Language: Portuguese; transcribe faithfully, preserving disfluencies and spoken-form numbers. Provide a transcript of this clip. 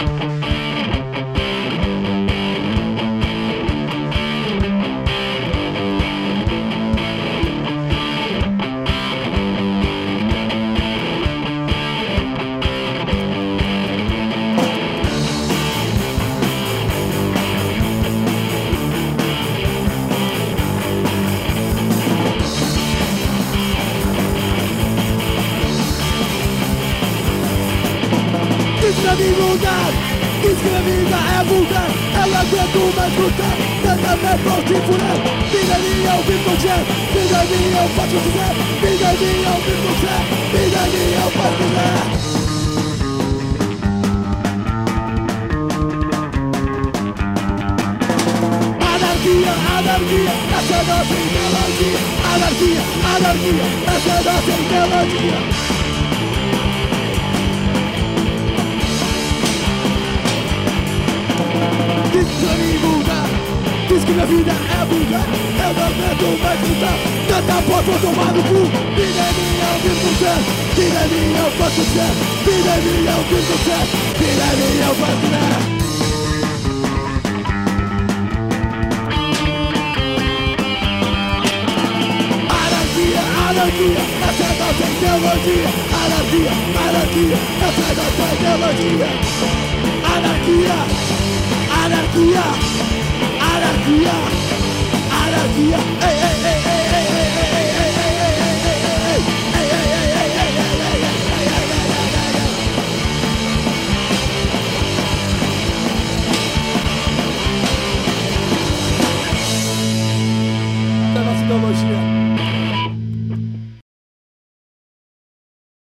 Diz pra mim lugar, diz que a vida é vulgar. Eu não aguento mais lutar, tanta merda de furar. Vida minha, eu vivo com você, vida minha, eu faço o que quiser. Vida minha, eu vivo com você, vida minha, eu faço o que quiser. Anarquia, anarquia, essa é nossa ideologia. Anarquia, anarquia, essa é nossa ideologia. Diz pra mim vulgar, diz que minha vida é vulgar. Eu não aguento mais lutar, tanta porra vou tomar no cu. Vida é minha, eu vivo com você, vida é minha, eu faço o que quiser. Vida é minha, eu vivo com você, vida é minha, eu faço o que quiser. Anarquia, essa é nossa ideologia. Anarquia, anarquia, essa é nossa ideologia. Anarquia, anarquia, anarquia.